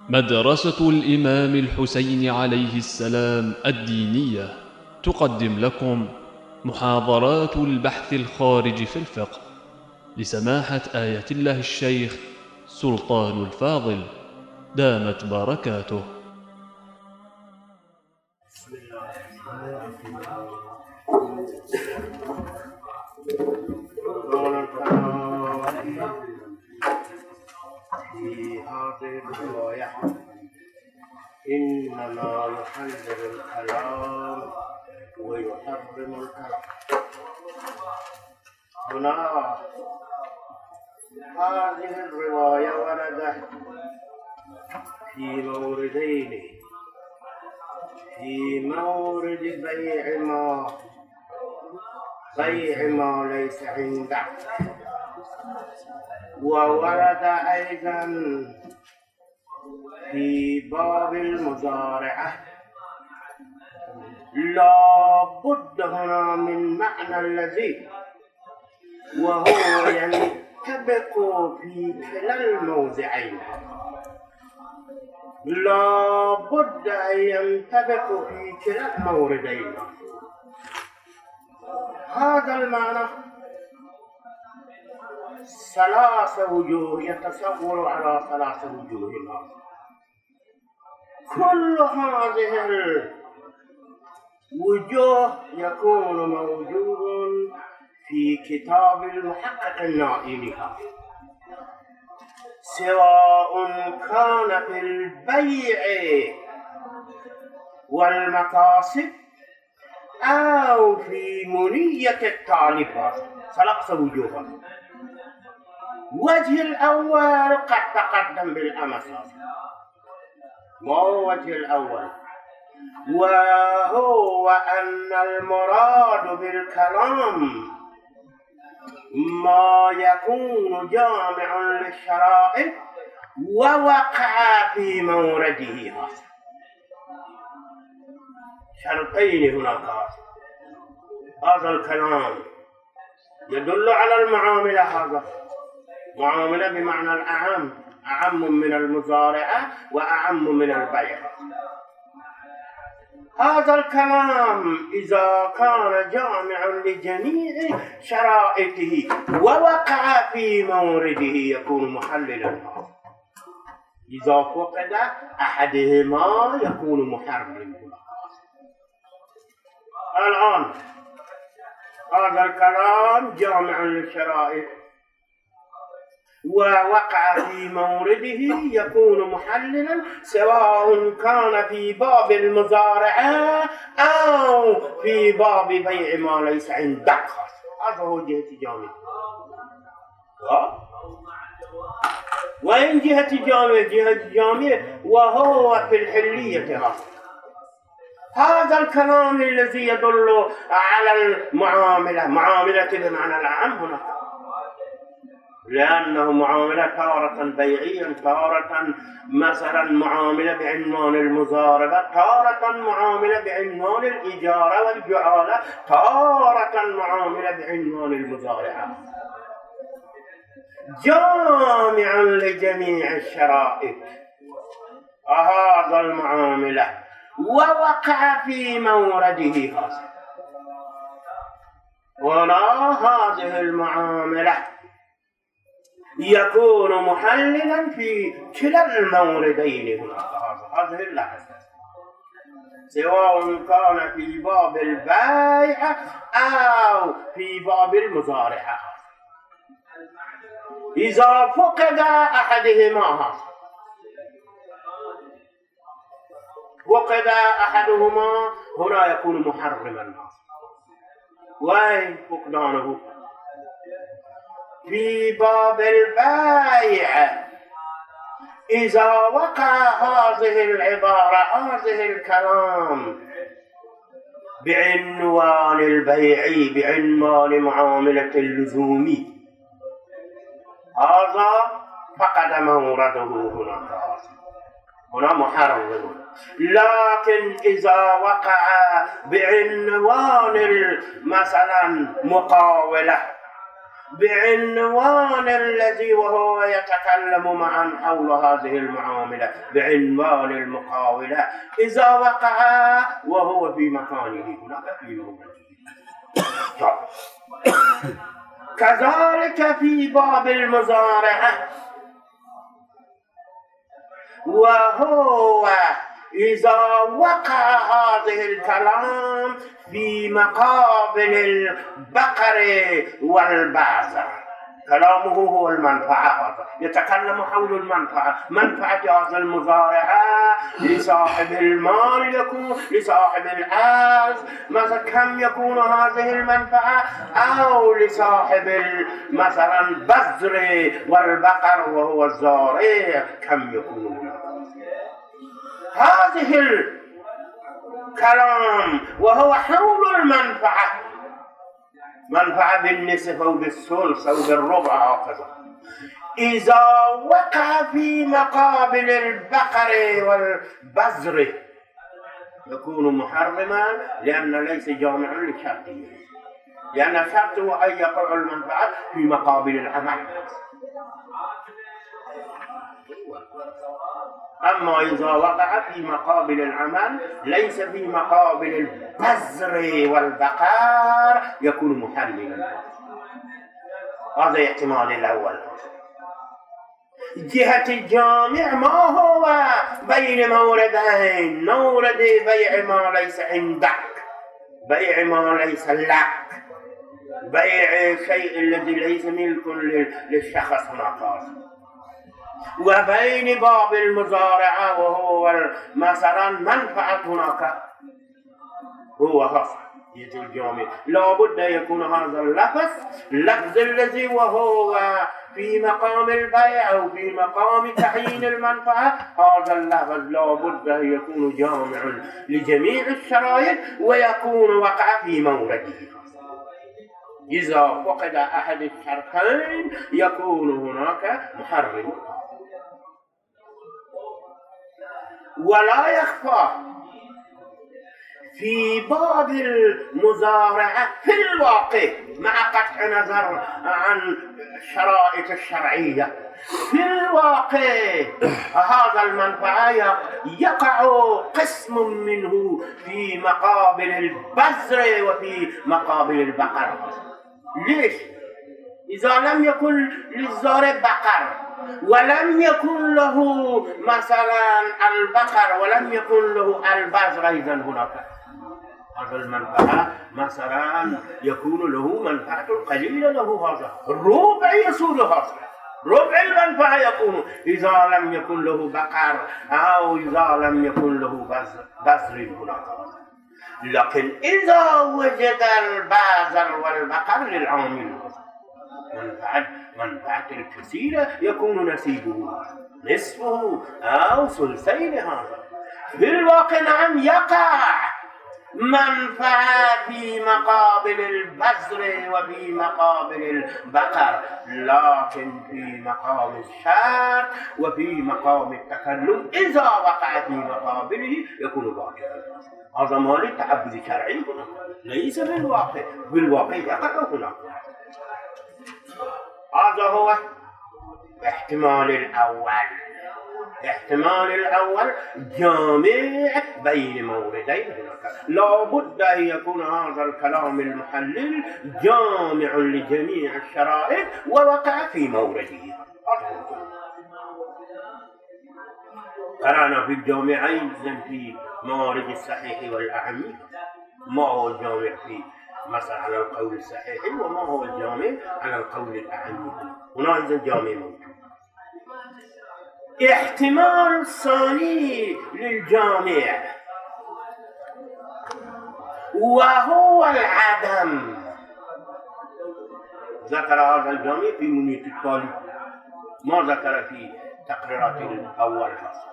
مدرسة الإمام الحسين عليه السلام الدينية تقدم لكم محاضرات البحث الخارج في الفقه لسماحة آية الله الشيخ سلطان الفاضل دامت بركاته. بسم الله في هذه الرواية إنما يحلل الكلام ويحرم الكلام. هنا هذه الرواية وردت في موردين: في مورد بيع ما ليس عندك، وورد أيضا في باب المزارعة. لا بد هنا من معنى الذي وهو ينطبق في كلا الموضعين، لا بد أن ينطبق في كلا الموردين. هذا المعنى ثلاث وجوه، يتصور على ثلاث وجوه. كل هذه الوجوه يكون موجود في كتاب المحقق النائمي، سواء كان في البيع والمكاسب أو في منية الطالب. ثلاث وجوه. وجه الأول قد تقدم بالأمس، ما هو وجه الأول؟ وهو أن المراد بالكلام ما يكون جامع للشرائع ووقع في مورده. شرطين هناك. هذا الكلام يدل على المعاملة، هذا معاملة بمعنى الأعم، أعم من المزارعة وأعم من البيع. هذا الكلام إذا كان جامع لجميع شرائطه ووقع في مورده يكون محللا. إذا فقد أحدهما يكون محرما. الآن هذا الكلام جامع للشرائط ووقع في مورده يكون محللا، سواء كان في باب المزارعة أو في باب بيع ما ليس عندك. هذا هو جهة جامع. وإن جهة جامع وهو في الحلية. هذا الكلام الذي يدل على المعاملة، معاملة بمعنى العام هنا، لأنه معاملة تارة بيعيا، تارة مثلا معاملة بعنوان المزاربة، تارة معاملة بعنوان الإجارة والجعالة، تارة معاملة بعنوان المزارعة. جامعا لجميع الشرائط هذا المعاملة ووقع في مورده. هنا هذه المعاملة يكون محللا في كلا الموردين. هذه اللحظة سواء كان في باب البيع أو في باب المزارعة. إذا فقد أحدهما هنا يكون محرما. وين فقدانه؟ في باب البيع إذا وقع هذه العبارة، هذه الكلام بعنوان البيع، بعنوان معاملة اللزوم، هذا فقد مورده هنا محرم. لكن إذا وقع بعنوان مثلا مقاولة بعنوان الذي وهو يتكلم معا حول هذه المعاملة بعنوان المقاولة إذا وقع وهو في مكانه هناك في موضعه. كذلك في باب المزارعة وهو إذا وقع هذه الكلام في مقابل البقر والبازر، كلامه هو المنفعة، يتكلم حول المنفعة، منفعة هذا المزارعة لصاحب المال يكون لصاحب الأرض مثلا كم يكون هذه المنفعة، أو لصاحب مثلا البذر والبقر وهو الزارع كم يكون. هذه الكلام وهو حول المنفعة، منفعة بالنصف أو بالثلث أو بالربع هكذا، إذا وقع في مقابل البقر والبذر يكون محرما، لأن ليس جامعا لشرطه، لأن شرطه أن يقع المنفعة في مقابل العمل. أما إذا وقع في مقابل العمل ليس في مقابل البذر والبقر يكون محللا. هذا احتمال الأول. جهة الجامع ما هو بين موردين، مورد بيع ما ليس عندك، بيع ما ليس لك، بيع شيء الذي ليس ملك للشخص هناك، وبين باب المزارعة وهو مثلا منفعة هناك هو حصل جهة الجامع. لابد أن يكون هذا اللفظ الذي وهو في مقام البيع أو في مقام تعيين المنفعة، هذا اللفظ لابد أن يكون جامع لجميع الشرائط ويكون وقع في مورده. إذا فقد أحد الشرطين يكون هناك محرم. ولا يخفى في باب المزارعة في الواقع مع قطع نظر عن الشرائط الشرعية، في الواقع هذا المنفعة يقع قسم منه في مقابل البذر وفي مقابل البقر. ليش؟ إذا لم يكن للزارع بقر ولم يكن له مثلا البقر ولم يكن له البذر، إذا هناك هذا المنفعة مثلا يكون له منفعة قليلة له، هذا الربع يصول، هذا ربع المنفعة يكون إذا لم يكن له بقر أو إذا لم يكن له بذر هناك. لكن إذا وجد البذر والبقر للعامل منفعة الكثيرة يكون نصيبه نصفه أو ثلثين. هذا في الواقع نعم يقع منفعة في مقابل البذر وفي مقابل البقر، لكن في مقام الشرط وفي مقام التكلم إذا وقع في مقابله يكون باطلا. هذا مال تعبد شرعي ليس بالواقع، بالواقع يقع هناك. هذا هو احتمال الأول. احتمال الأول جامع بين موردين هناك، لا بد أن يكون هذا الكلام المحلل جامع لجميع الشرائط ووقع في مورده. قرأنا في الجامعين في موارد الصحيح والأعمي، ما هو الجامع في مثلا على القول الصحيح وما هو الجامع على القول الأعمي. هنا إذا الجامع موجود. احتمال الثاني للجامع وهو العدم. ذكر هذا الجامع في منية الطالب، ما ذكر في تقريرات الأول.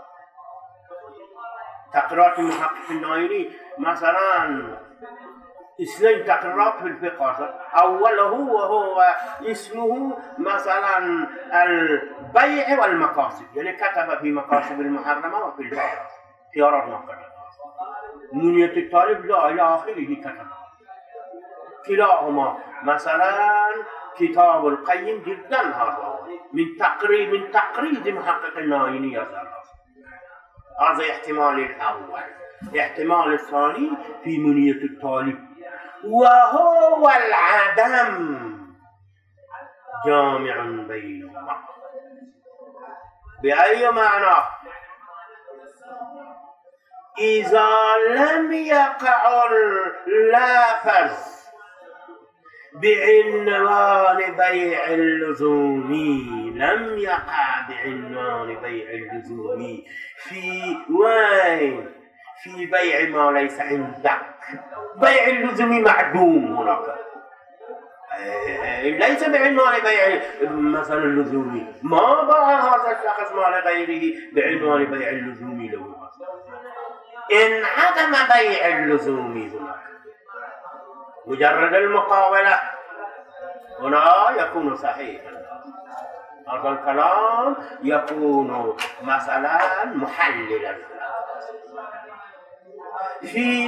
تقريرات محقق النايري مثلا اثنين تقريرات في الفقه، أوله وهو اسمه مثلا البيع والمقاصد، يعني كتب في مقاصد المحرمة وفي البيع خيارات ما كتب. منية الطالب لا إلى آخره كتب. كلاهما مثلا كتاب القيم جدا هذا من تقريب محقق النايني هذا احتمال الأول. احتمال الثاني في منية الطالب، وهو العدم جامع بينهما. بأي معنى؟ إذا لم يقع اللافظ بعنوان بيع اللزوم، لم يقع بعنوان بيع اللزوم في وين؟ في بيع ما ليس عندك. بيع اللزوم معدوم هناك، ليس بعنوان بيع مثلا اللزوم. ما باع هذا الشخص ما لغيره بعنوان بيع اللزوم له. انعدم بيع اللزوم هناك، مجرد المقاولة هنا يكون صحيحا. هذا الكلام يكون مثلا محللا. في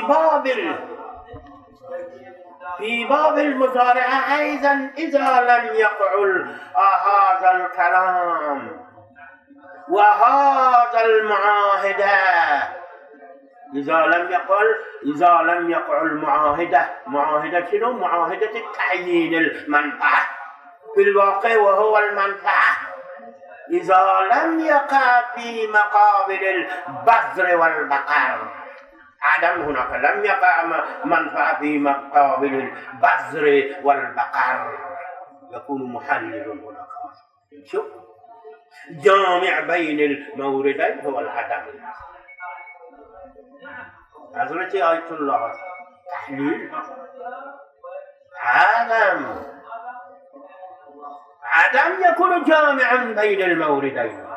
باب المضارعة أيضا إذا لم يقع هذا الكلام وهذا المعاهدة، إذا لم يقع المعاهدة. معاهدة شنو؟ معاهدة التعيين المنفعة في الواقع وهو المنفعة. إذا لم يقع في مقابل البذر والبقر، عدم هناك، لم يقع منفعة في مقابل البذر والبقر، يكون محلل هناك. شوف، جامع بين الموردين هو العدم. حضرت آية الله تحليل عدم يكون جامعا بين الموردين.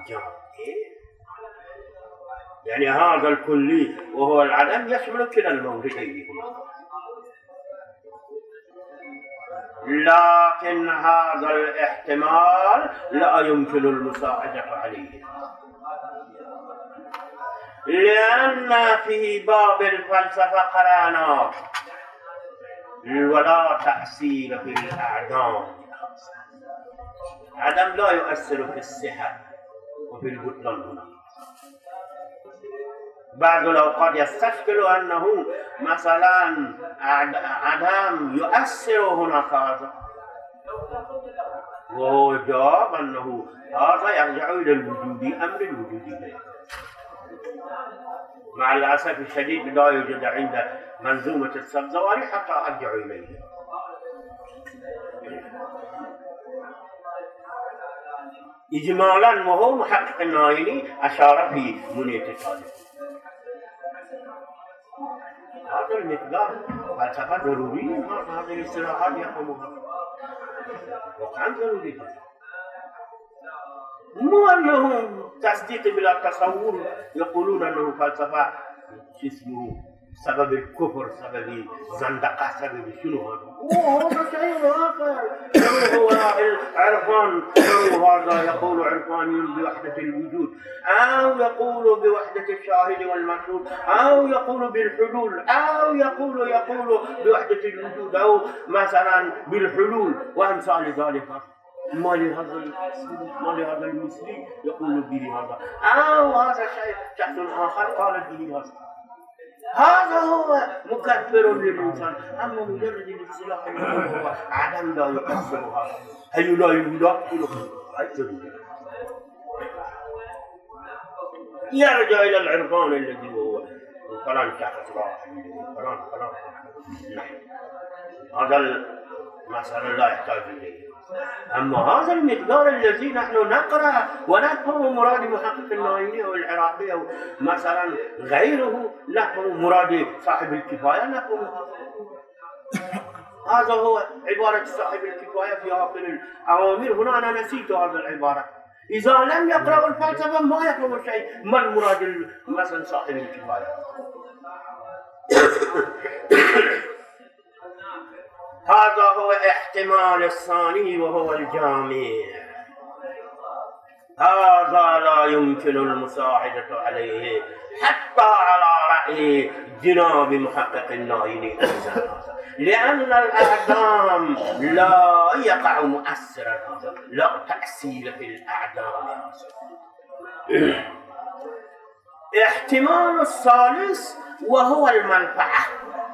يعني هذا الكلي وهو العدم يشمل كلا الموردين، لكن هذا الاحتمال لا يمكن المساعدة عليه، لأن في باب الفلسفة قرانا ولا تأثير في الأعدام. عدم لا يؤثر في الصحة وفي البطلان. هنا بعض الأوقات يستشكل أنه مثلا عدم يؤثر هناك هذا، وهو جواب أنه هذا يرجع إلى الوجود، أمر الوجودي. مع الأسف الشديد لا يوجد عند منظومة السبزواري حتى أرجع إليه. إجمالا وهو محقق النايني أشار في منية الطالب. هذا المقدار فلسفة ضروري، هذه الاصطلاحات يفهمها وقعا ضروري. مو أنه تصديق بلا تصور، يقولون أنه فلسفة اسمه سبب الكفر، سبب الزندقة، سبب شنو هذا؟ هذا شيء آخر. هو العرفان، هذا يقول عرفاني بوحدة الوجود، أو يقول بوحدة الشاهد والمشهود، أو يقول بالحلول، أو يقول بوحدة الوجود، أو مثلا بالحلول وأمثال ذلك. ما لهذا المثلي يقول به هذا، أو هذا شيء شخص آخر قال به هذا. هذا هو مكفر للإنسان. أما مجرد الاصطلاح هو عدم لا يؤثر هذا، هي لا يدخله يرجع إلى العرفان الذي هو فلان شخص فلان. هذا مثلا لا يحتاج إليه. أما هذا المقدار الذي نحن نقرأ ونفهم مراد محقق النايني أو العراقي أو مثلا غيره، نفهم مراد صاحب الكفاية، نفهم هذا هو عبارة صاحب الكفاية في آخر الأوامر. هنا أنا نسيت هذا العبارة. إذا لم يقرأ الفلسفة ما يفهم شيء. ما المراد مثلا صاحب الكفاية؟ هذا هو احتمال الثاني وهو الجامع. هذا لا يمكن المساعدة عليه حتى على جناب محقق النايني، لأن الأعدام لا يقع مؤثرا، لا تأثير في الأعدام. احتمال الثالث وهو المنفعة.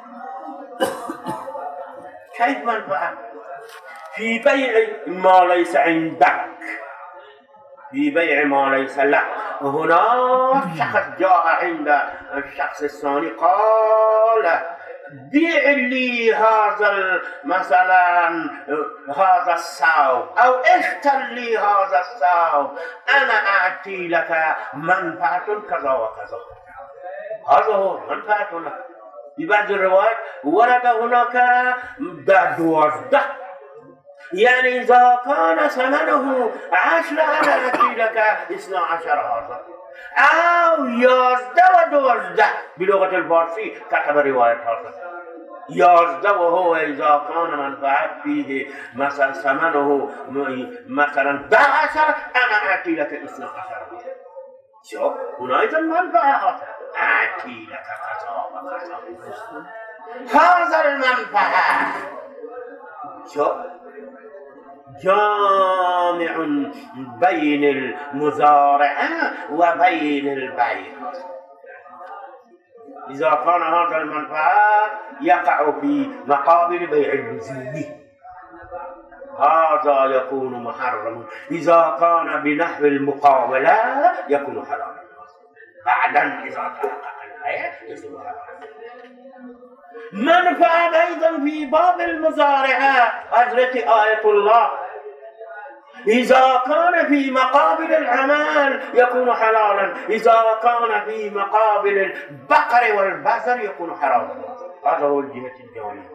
كيف منفعة؟ في بيع ما ليس عندك، في بيع ما ليس لك. هنا شخص جاء عند الشخص الثاني قال بيع لي هذا مثلا هذا الثوب، أو اشتر لي هذا الثوب، أنا أعطي لك منفعة كذا وكذا. هذا هو منفعة لك. في بعض الروايات ورد هناك 12، يعني إذا كان ثمنه 10 أنا أعطي لك 12 هذا، أو 11 و12 بلغة الفارسي كتب رواية هذا 11، وهو إذا كان منفعة فيه مثلا ثمنه مثلا 11 أنا أعطي لك 12. شوف هنا إذا منفعة أعطي لك كذا وكذا. هذا المنفعة شوف جامع بين المزارعة وبين البيع. إذا كان هذا المنفعة يقع في مقابل بيع اللزوم، هذا يكون محرم. إذا كان بنحو المقاولة يكون حراما، بعدا إذا تحقق البيع يكون حراما. منفعة أيضا في باب المزارعة. حضرت آية الله إذا كان في مقابل العمال يكون حلالا، إذا كان في مقابل البقر والبزر يكون حراما. هذا هو الجهة الجوانية.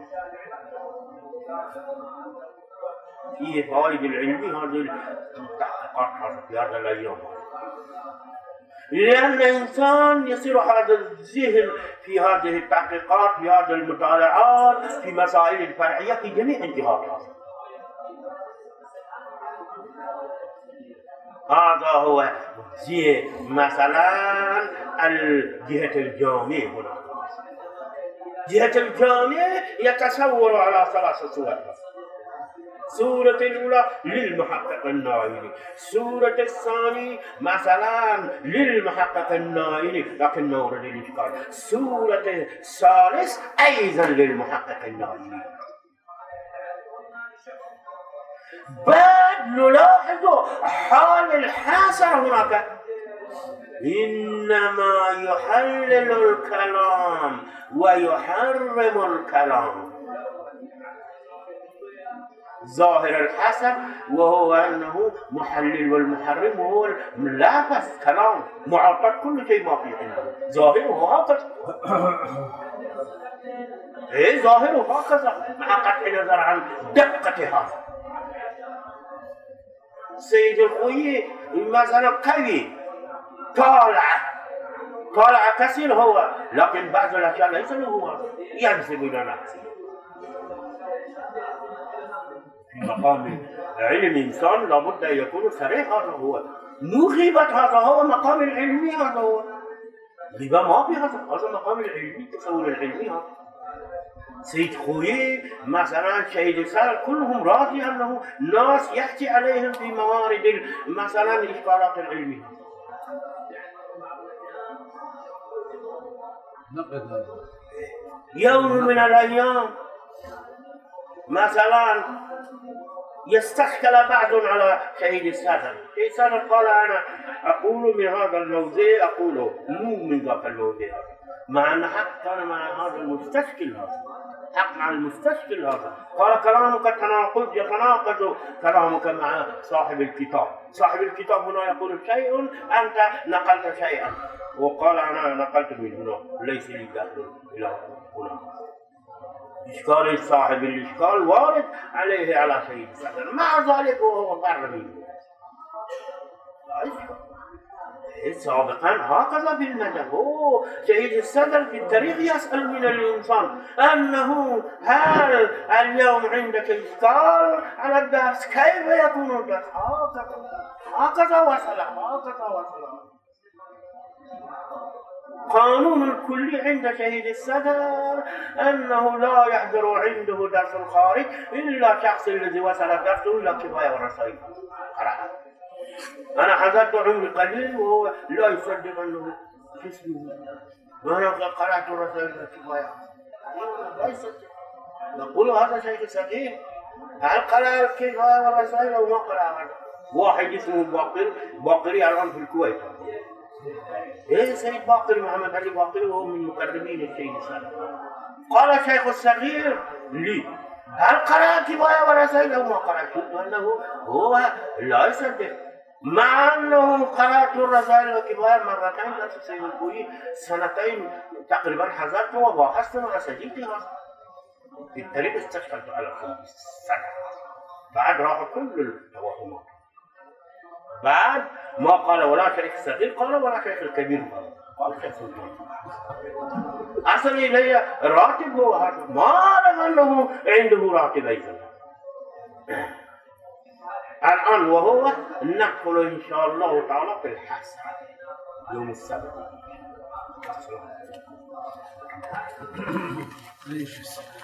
فيه فوائد العلمي هذه التحقيقات في هذا الأيام، لأن الإنسان يصير هذا الذهن في هذه التحقيقات، في هذه المطالعات، في مسائل الفرعية في جميع الجهات. هذا هو مثلا الجهة الجامع. هنا جهة الجامع يتصور على 3 صور. سورة الأولى للمحقق النائلي، سورة الثانية مثلا للمحقق النائلي لكن نورد الإشكال، سورة الثالث أيضا للمحقق النائلي. بعد نلاحظ حال الحاصر هناك، إنما يحلل الكلام ويحرم الكلام. ظاهر الحسن وهو أنه محلل والمحرم وهو ملافظ كلام معطل كل شيء ما فيه عنده، ظاهره هكذا. ظاهره هكذا مع قطع نظر عن دقة هذا. سيد الخوي مثلا قوي طالع كثير هو، لكن بعض الأشياء ليس له هو، ينسب إلى نفسه. في مقام علم إنسان لابد أن يكون صريح، هذا هو. مو غيبة، هذا هو مقام العلمي، هذا هو. غيبة ما في، هذا مقام العلمي، تصور العلمي. هذا سيد خوي مثلا شهيد السال كلهم راضي أنه ناس يحكي عليهم في موارد مثلا الإشكالات العلمية. يوم من الأيام مثلا يستشكل بعض على شهيد السادة. شهيد السادة قال أنا أقول من هذا الموضع، أقوله مو من ذاك الموضع، مع أن حق كان مع هذا المستشكل، هذا حق مع المستشكل هذا. قال كلامك تناقض، يتناقض كلامك مع صاحب الكتاب. صاحب الكتاب هنا يقول شيء أنت نقلت شيئا، وقال أنا نقلت من هنا ليس لي دخل إلى هنا. إشكال صاحب الإشكال وارد عليه على شيء السادة، مع ذلك وهو بر منه. سابقا هكذا بالندى هو شهيد الصدر في التاريخ يسأل من الإنسان أنه هل اليوم عندك إشكال على الدرس، كيف يكون الدرس؟ هكذا وصل. قانون الكلي عند شهيد الصدر أنه لا يحضر عنده درس الخارج إلا شخص الذي وصل درسه إلى كفاية ورسائل. أنا حضرت عمري قليل وهو لا يصدق أنه اسمه. أنا قرأت الرسائل الكفاية لا يصدق. نقول هذا شيء صغير. هل قرأ الكفاية والرسائل أو ما قرأ؟ واحد اسمه باقري الآن في الكويت. إيه سيد باقري محمد علي باقري وهو من مقربين الشيخ الصدر. قال الشيخ الصغير لي هل قرأ كفاية ورسائل أو ما قرأ؟ قلت أنه هو لا يصدق مع أنه قرأت الرسائل والكفاية مرتين درس السيد الكويت سنتين تقريبا حضرت وباحثت مع سجلتها. في الطريق استشكلت على الصدر بعد راح كل التوهمات. بعد ما قال ولا شيخ الصغير قال ولا شيخ الكبير قال شيخ الكبير. أرسل إلي راتب هو هذا ما أعرف أنه عنده راتب أيضا. الآن وهو ندخل إن شاء الله تعالى في الحسن يوم السبت.